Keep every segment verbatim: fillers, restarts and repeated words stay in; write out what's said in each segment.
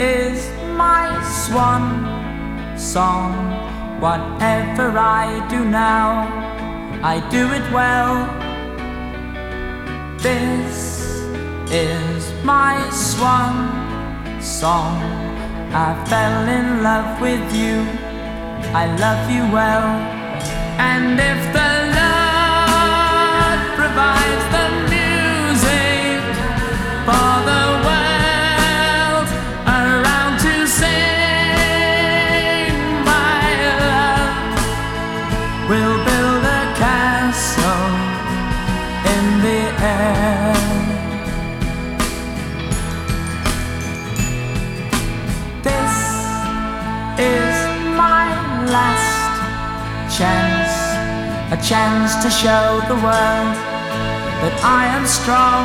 is my swan song. Whatever I do now, I do it well. This is my swan song. I fell in love with you, I love you well. And if the Lord provides the music for the world around to sing, my love will build a castle in the air. This is my last chance, a chance to show the world that I am strong.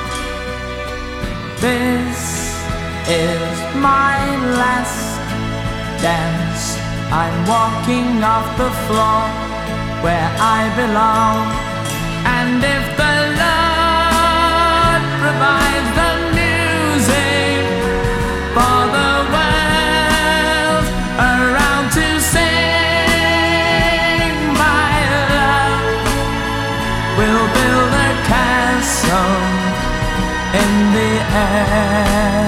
This is my last dance. I'm walking off the floor where I belong. And if the Lord provides the music for the world around to sing, my love will build a castle in the air.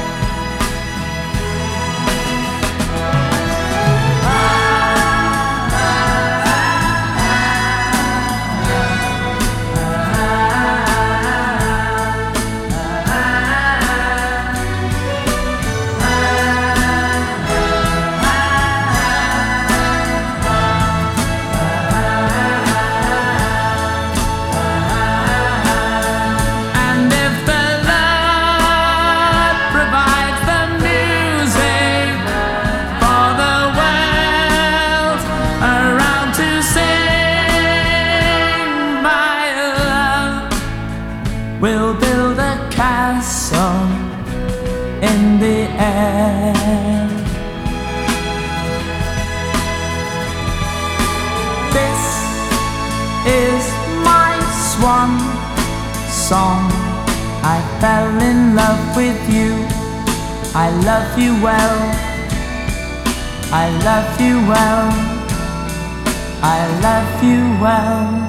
We'll build a castle in the air. This is my swan song. I fell in love with you, I love you well. I love you well. I love you well.